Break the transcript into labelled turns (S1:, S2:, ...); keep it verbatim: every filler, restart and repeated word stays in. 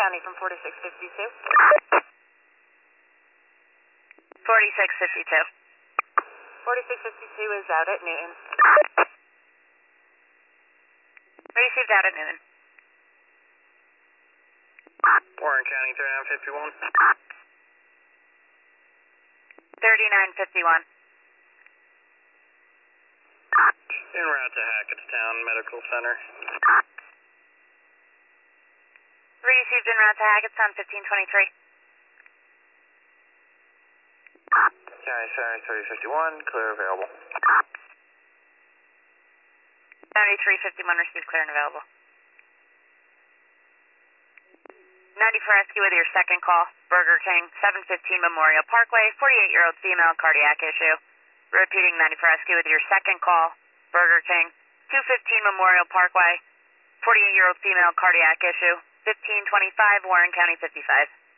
S1: County from forty-six fifty-two.
S2: forty-six fifty-two.
S1: forty-six fifty-two is out at Newton.
S2: Received out at Newton.
S3: Warren County, thirty-nine fifty-one.
S2: thirty-nine fifty-one.
S3: En route to Hackettstown Medical Center.
S2: Received en route to Hackettstown, fifteen twenty-three.
S3: County Center, thirty fifty-one, clear available.
S2: seventy-three fifty-one, received, clear and available. ninety-four rescue with your second call, Burger King, seven fifteen Memorial Parkway, forty-eight-year-old female, cardiac issue. Repeating ninety-four rescue with your second call, Burger King, two fifteen Memorial Parkway, forty-eight-year-old female, cardiac issue, fifteen twenty-five Warren County fifty-five.